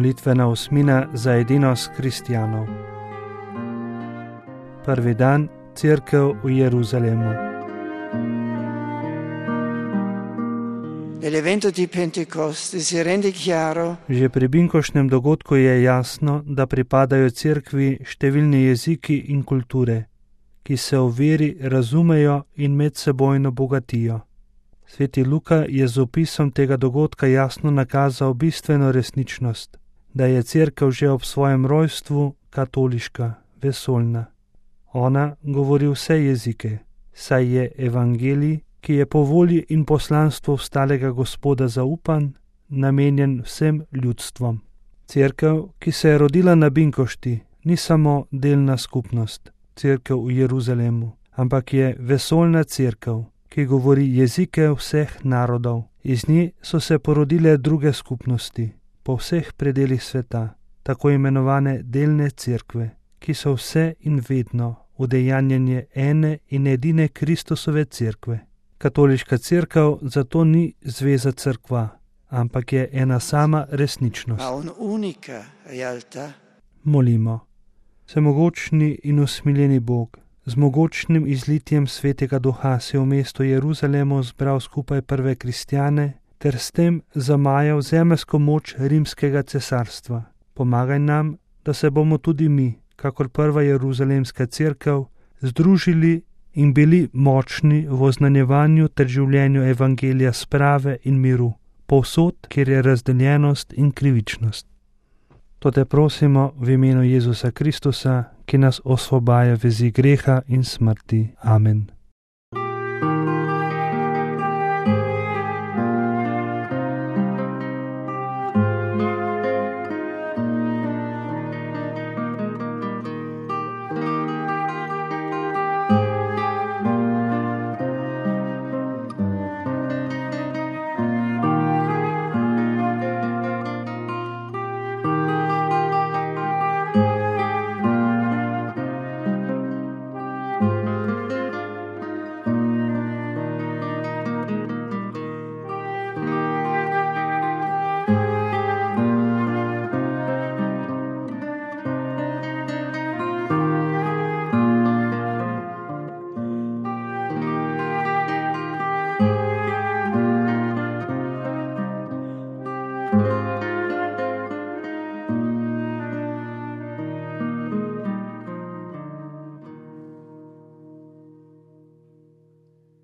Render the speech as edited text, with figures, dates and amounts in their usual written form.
Molitvena osmina za edinost kristjanov. Prvi dan, Cerkev v Jeruzalemu. Nell'evento di Pentecoste si rende chiaro Že pri binkoštnem dogodku je jasno, da pripadajo cerkvi številni jeziki in kulture, ki se v veri razumejo in medsebojno bogatijo. Sveti Luka je z opisom tega dogodka jasno nakazal bistveno resničnost, da je cerkev že ob svojem rojstvu katoliška, vesoljna. Ona govori vse jezike, saj je evangelij, ki je po volji in poslanstvu vstalega Gospoda zaupan, namenjen vsem ljudstvom. Cerkev, ki se je rodila na binkošti, ni samo delna skupnost, cerkev v Jeruzalemu, ampak je vesoljna cerkev, ki govori jezike vseh narodov. Iz nje so se porodile druge skupnosti po vseh predelih sveta, tako imenovane delne cerkve, ki so vse in vedno udejanjenje ene in edine Kristusove cerkve. Katoliška cerkev zato ni zveza cerkva, ampak je ena sama resničnost. Molimo. Vsemogočni in usmiljeni Bog, z mogočnim izlitjem Svetega Duha si v mestu Jeruzalemu zbral skupaj prve kristjane ter s tem zamajal zemeljsko moč rimskega cesarstva. Pomagaj nam, da se bomo tudi mi, kakor prva jeruzalemska cerkev, združili in bili močni v oznanjevanju ter življenju evangelija sprave in miru, povsod, kjer je razdeljenost in krivičnost. To te prosimo v imenu Jezusa Kristusa, ki nas osvobaja vezi greha in smrti. Amen.